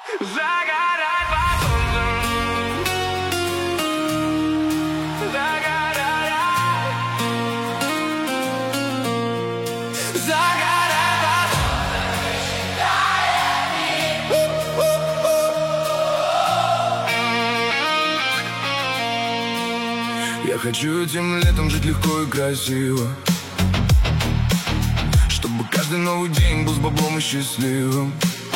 Загорать под солнцем. Загорать. Загорать под солнцем. Я хочу этим летом жить легко и красиво, чтобы каждый новый день был с баблом и счастливым,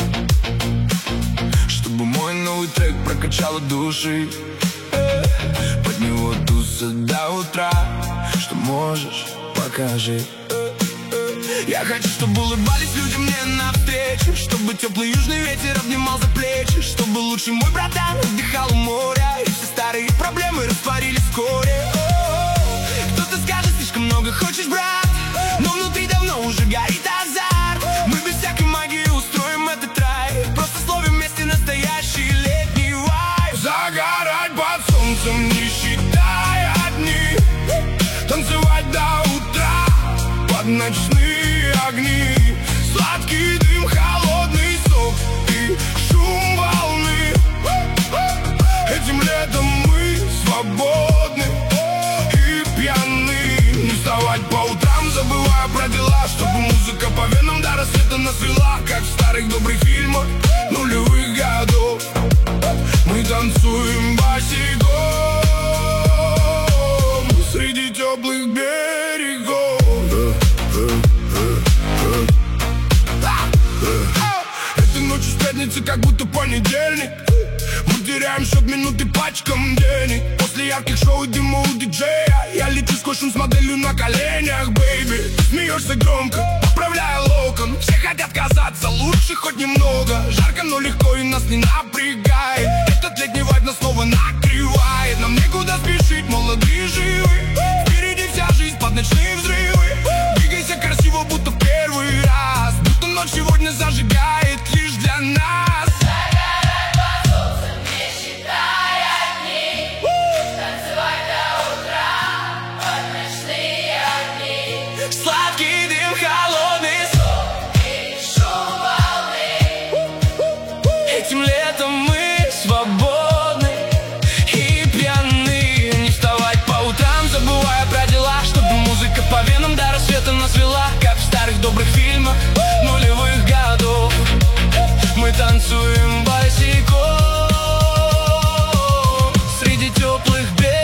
чтобы мой новый трек прокачал от души. Под него туса до утра. Что можешь, покажи. Я хочу, чтобы улыбались люди мне навстречу, чтобы теплый южный ветер обнимал за плечи, чтобы лучший мой братан отдыхал у моря, и все старые проблемы растворились вскоре. Кто-то скажет, слишком много хочешь, брат, но внутри давно уже горит азарт. Мы без всякой магии устроим этот рай, просто словим вместе настоящий летний вайб. Загорать под солнцем, не считая дни, танцевать до утра под ночные огни. Сладкий дым, холодный сок и шум волны. Этим летом мы свободны и пьяны. Не вставать по утрам, забывая про дела, чтобы музыка по венам до рассвета нас вела, как в старых добрых фильмах нулевых годов. Мы танцуем босиком среди теплых берегов. Этой ночью с пятницы как будто понедельник. Мы теряем счет минуты пачкам денег. После ярких шоу и дыма у диджея я лечу сквозь шум с моделью на коленях, бэйби. Смеешься громко, поправляя локон. Все хотят казаться лучше хоть немного. Жарко, но легко и нас не напрягает. Этот летний вайб нас снова накрывает. Нам некуда спешить, молодые живы. Впереди вся жизнь под ночные взрывы. Двигайся красиво, будто в первый раз, будто ночь сегодня зажигает лишь для нас. Сладкий дым, холодный сон и шум волны. Этим летом мы свободны и пьяны. Не вставать по утрам, забывая про дела, чтобы музыка по венам до рассвета нас вела, как в старых добрых фильмах нулевых годов. Мы танцуем босиком среди теплых берегов.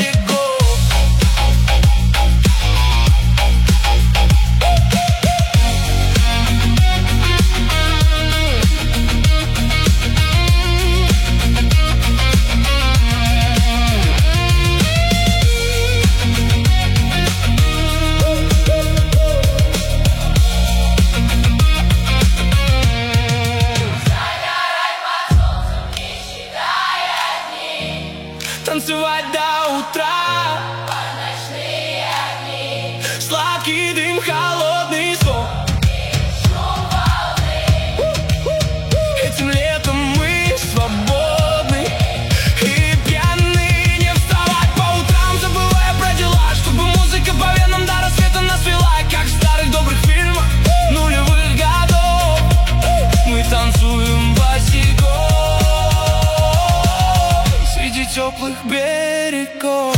Танцевать до утра под ночные огни. Сладкий дым, холодный сон и шум волны. Этим летом мы свободны и пьяны. Не вставать по утрам, забывая про дела, чтобы музыка по венам до рассвета нас вела, как в старых добрых фильмах нулевых годов. Мы танцуем босиком среди теплых берегов.